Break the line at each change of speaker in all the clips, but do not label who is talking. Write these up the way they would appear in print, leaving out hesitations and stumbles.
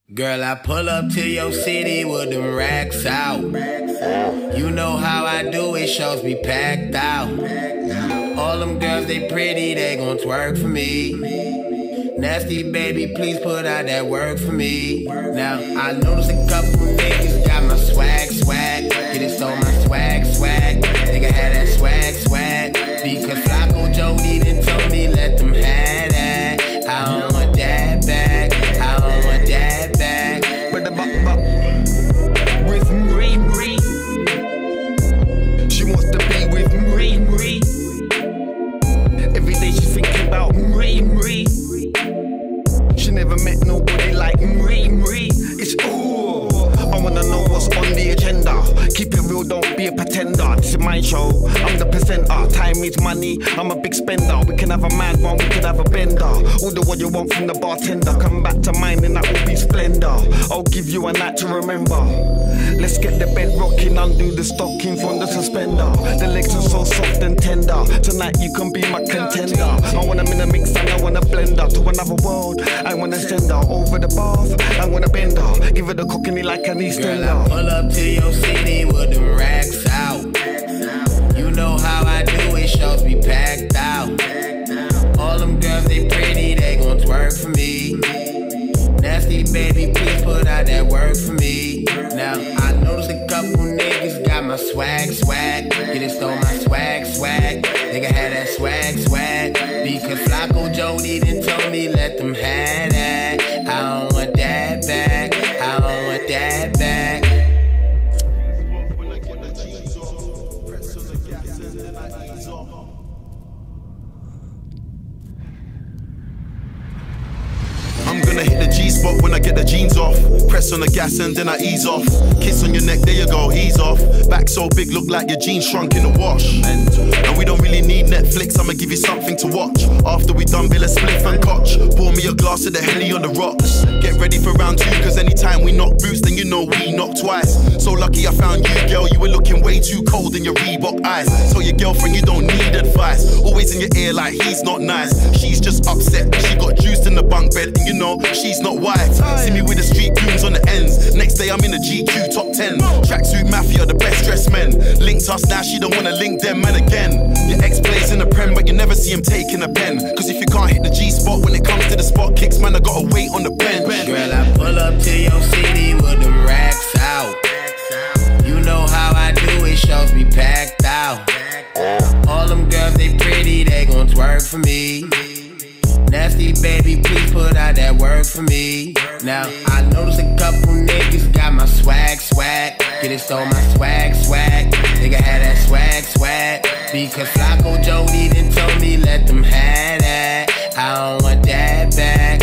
Girl, I pull up to your city with them racks out. You know how I do it, shows be packed out. All them girls, they pretty, they gon' twerk for me. Nasty baby, please put out that work for me. Now, I noticed a couple niggas got my swag. Get it, stole my swag. Nigga had that swag. Because Flacco Jody done told me let them have that. I don't want that back.
With the with Marie. She wants to be with Marie. Every day she's thinking about Marie. She never met nobody like Marie. It's ooh. I wanna know what's on the agenda. Keep it real, don't be a pretender. This is my show, I'm the presenter. Time is money, I'm a big spender. We can have a mad one, we can have a bender. Order what you want from the bartender. Come back to mine and that will be splendor. I'll give you a night to remember. Let's get the bed rocking, undo the stocking from the suspender. The legs are so soft and tender. Tonight you can be my contender. I want them in a mix and I want a blender. To another world, I wanna send her over the bath, I wanna bend her. Give her the cockney like an Eastern.
Girl, I pull up to your city with them racks out. You know how I do it, shows be packed out. All them girls, they pretty, they gon' twerk for me. Nasty baby, please put out that work for me. Now, I noticed a couple niggas got my swag. Get it, stole my swag. Nigga had that swag. Because Flacco Jody done told me let them have that. I don't want that back.
I'm gonna hit the G-spot when I get the jeans off. Press on the gas and then I ease off. Kiss on your neck, there you go, ease off. Back so big, look like your jeans shrunk in the wash. And we don't really need Netflix, I'ma give you something to watch. After we done Villa Spliff and Koch, pour me a glass of the Henny on the rocks. Get ready for round 2, cause anytime we knock boots, then you know we knock twice. So lucky I found you, girl, you were looking way too cold in your Reebok eyes. So your girlfriend, you don't need advice. Always in your ear like he's not nice. She's just upset, she got juiced in the bunk bed, and you know she's not white. See me with the street goons on the ends. Next day I'm in the GQ top 10. Tracksuit mafia, the best dressed men. Linked us now, she don't wanna link them men again. Your ex plays in the prem, but you never see him taking a pen. Cause if you can't hit the G-spot when it comes to the spot kicks, man, I gotta wait on the bench.
Girl, I pull up to your city with them racks out. You know how I do it, shows be packed out. All them girls, they pretty, they gon' twerk for me. Nasty baby, please put out that work for me. Now, I noticed a couple niggas got my swag. Get it, stole my swag. Nigga had that swag. Because Flacco Jody done told me let them have that. I don't want that back.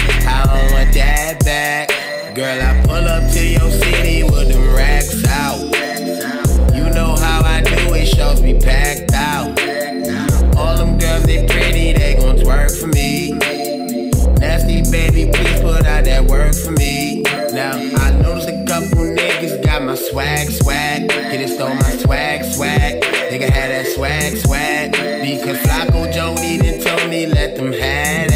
Girl, I pull up to your city with them racks out. You know how I do it, shows be packed out. All them girls, they pretty, they gon' twerk for me. Nasty baby, please put out that work for me. Now, I noticed a couple niggas got my swag. Get it, stole my swag. Nigga had that swag. Because Flacco Jody done told me let them have that.